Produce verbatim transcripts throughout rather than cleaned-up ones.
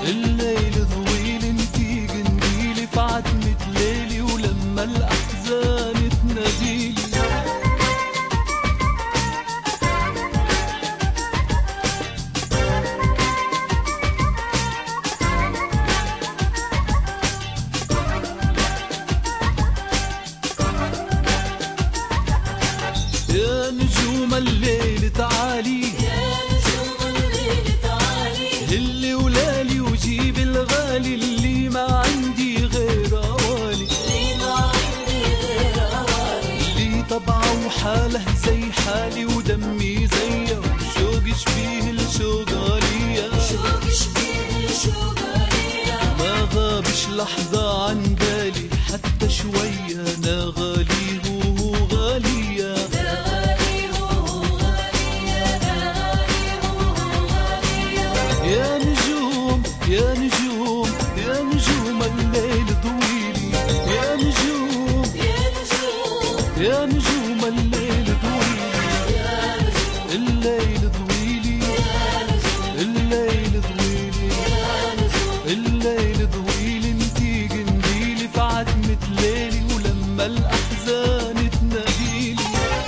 الليل طويل انتي جنديلي في عتمة ليلي ولما الأحزان تناديلي. يا نجوم الليل تعالي، يا نجوم الليل تعالي، هلي ولالي وجيب الغالي اللي ما عندي غير أوالي، اللي ما عندي غير أوالي، اللي طبعه وحاله زي حالي ودمي زيه وشوق شبيه الشوق غالية، شوق شبيه الشوق غالية، ما غابش لحظة عن بالي حتى شوية، أنا غالي وهو غالية. يا نجوم يا نجوم يا نجوم الليل طويلي، يا نجوم يا نجوم يا نجوم الليل طويلي، الليل طويلي، الليل طويلي، الليل طويل انتي جنديلي في عتمة ليلي ولما الأحزان تناديلي.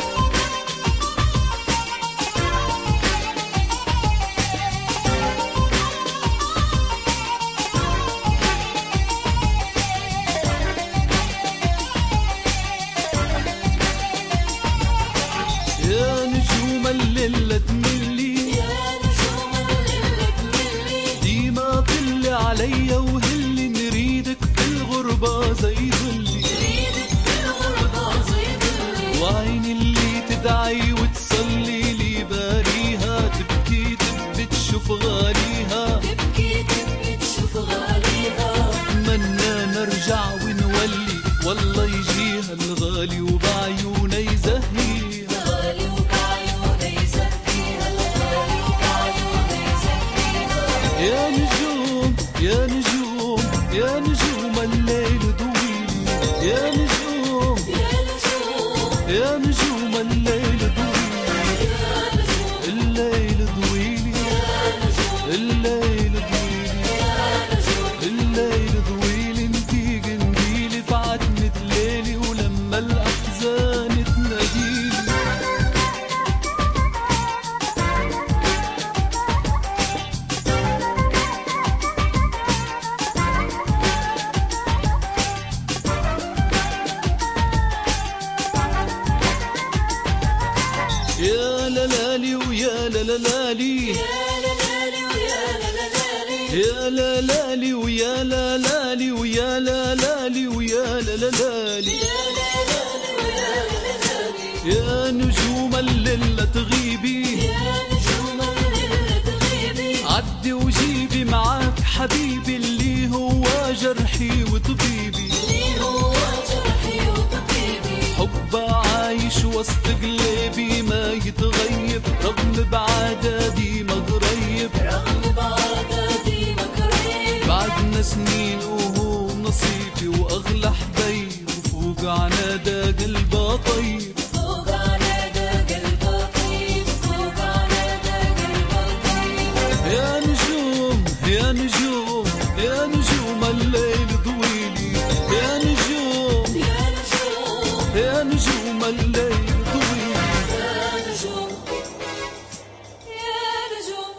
يا نجوم الليل تملي، يا نجوم الليل تملي، ديما طلي عليا وهلي نريدك في الغربة زي ظلي، نريدك في الغربة زي ظلي، وعيني اللي تدعي وتصلي لي باريها تبكي تبكي تشوف غاليها، تبكي تبكي تشوف غاليها، اتمنى نرجع ونولي والله يجيها الغالي وبعيونه يزهيها. غالي وبعيونه يزهيها، غالي وبعيونه يزهيها. يا نجوم يا نجوم يا نجوم الليل طويلي، يا نجوم يا نجوم يا نجوم الليل طويلي، يا نجوم الليل طويلي، يا نجوم الليل طويلي، يا نجوم الليل طويل انتي جنديلي في عتمة ليلي ولما الأحزان تناديلي. يا لالي ويا لالي، يا لالي ويا لالي، يا لالي ويا لالي ويا لالي ويا لالي، يا لالي ويا لالي، يا نجوم الليل تغيبي، يا نجوم الليل تغيبي، عدي وجيبي معاك حبيبي اللي هو جرحي وطبيبي، اللي هو جرحي وطبيبي، حب عايش وسط قلبي ما يتغيب رغم بعدادي ما قريب، رغم بعدادي ما قريب، بعدنا سنين وهو نصيبي واغلى حبايب وفوق عنادا قلبه طيب. فوق عنادا قلبه طيب، فوق عنادا قلبه طيب. يا نجوم يا نجوم يا نجوم الليل طويلي، يا نجوم يا نجوم يا نجوم الليل طويلي. يا نجوم يا نجوم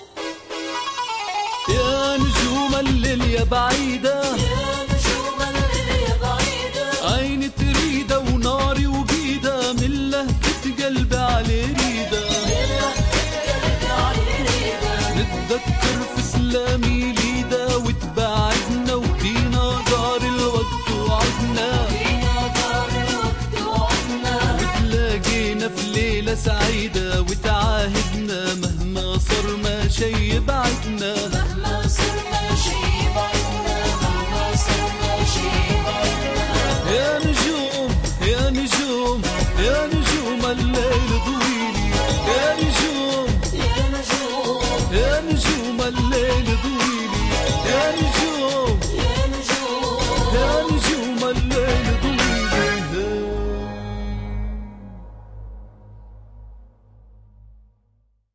يا نجوم الليل يا بعيدة، يا نجوم الليل يا بعيدة، عيني تريدة وناري وبيدة من لهفة قلبي على ريدة، قلبي على ريدة، نتذكر في سلامي ليدة وتبعدنا وفينا دار الوقت وعدنا، فينا دار الوقت وعدنا، وتلاقينا في ليلة سعيدة وتعاهدنا مهما صار ما شي بعدنا. مهما صار ما شي بعدنا، مهما صار ما شي بعدنا. يا نجوم يا نجوم يا نجوم الليل طويلي، يا نجوم يا نجوم يا نجوم الليل طويلي، يا نجوم